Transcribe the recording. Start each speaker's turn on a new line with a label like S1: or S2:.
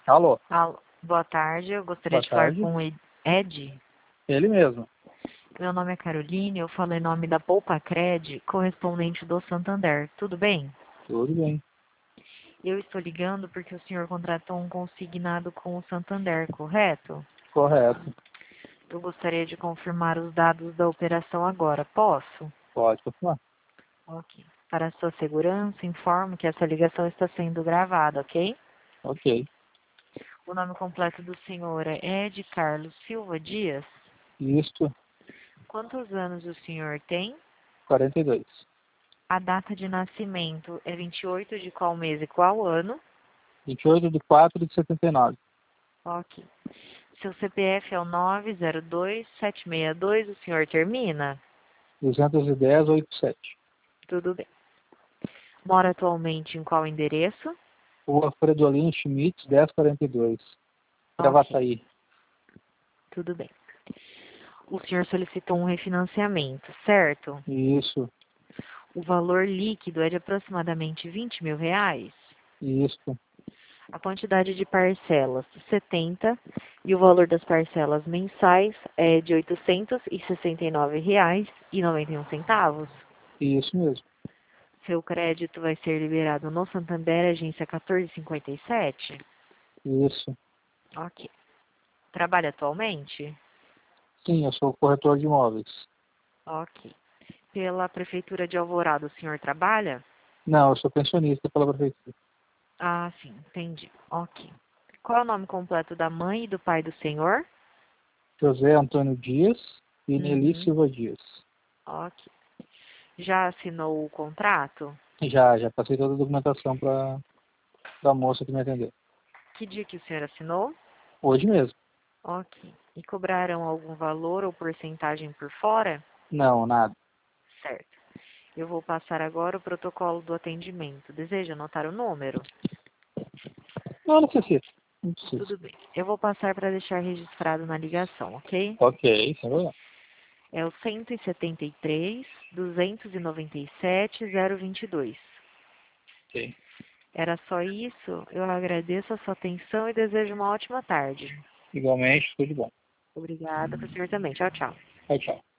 S1: Alô,
S2: Alô, boa tarde, eu gostaria
S1: boa
S2: de falar
S1: tarde.
S2: com o Ed.
S1: Ele mesmo.
S2: Meu nome é Caroline, eu falo em nome da Poupa-Cred, correspondente do Santander. Tudo bem?
S1: Tudo bem.
S2: Eu estou ligando porque o senhor contratou um consignado com o Santander, correto?
S1: Correto.
S2: Eu gostaria de confirmar os dados da operação agora. Posso?
S1: Pode continuar.
S2: Ok. Para sua segurança, informo que essa ligação está sendo gravada, ok?
S1: Ok.
S2: O nome completo do senhor é Ed Carlos Silva Dias.
S1: Isto,
S2: Quantos anos o senhor tem?
S1: 42.
S2: A data de nascimento é 28 de qual mês e qual ano?
S1: 28/4/79.
S2: Ok. Seu CPF é o 902762, o senhor termina?
S1: 210/87.
S2: Tudo bem. Mora atualmente em qual endereço?
S1: Rua Fredolin Schmitz, 1042.
S2: Ok,
S1: Gravataí.
S2: tudo bem. O senhor solicitou um refinanciamento, certo?
S1: Isso.
S2: O valor líquido é de aproximadamente R$ 20.000.
S1: Isso.
S2: A quantidade de parcelas, 70, e o valor das parcelas mensais é de R$ 869,91.
S1: Isso mesmo.
S2: Seu crédito vai ser liberado no Santander, agência 1457?
S1: Isso.
S2: Ok. Trabalha atualmente?
S1: Sim, eu sou corretor de imóveis.
S2: Ok. Pela Prefeitura de Alvorada, o senhor trabalha?
S1: Não, eu sou pensionista pela prefeitura.
S2: Ah, sim, entendi. Ok. Qual é o nome completo da mãe e do pai do senhor?
S1: José Antônio Dias e Nelly
S2: Uhum.
S1: Silva Dias.
S2: Ok. Já assinou o contrato?
S1: Já passei toda a documentação para a moça que me atendeu.
S2: Que dia que o senhor assinou?
S1: Hoje mesmo.
S2: Ok. E cobraram algum valor ou porcentagem por fora?
S1: Não, nada.
S2: Certo. Eu vou passar agora o protocolo do atendimento. Deseja anotar o número?
S1: Não necessita. Não precisa.
S2: Tudo bem. Eu vou passar para deixar registrado na ligação, ok?
S1: Ok, sem problema.
S2: É o 173-297-022.
S1: Ok.
S2: Era só isso. Eu agradeço a sua atenção e desejo uma ótima tarde.
S1: Igualmente, tudo de bom.
S2: Obrigada para o senhor também. Tchau, tchau.
S1: Tchau, tchau.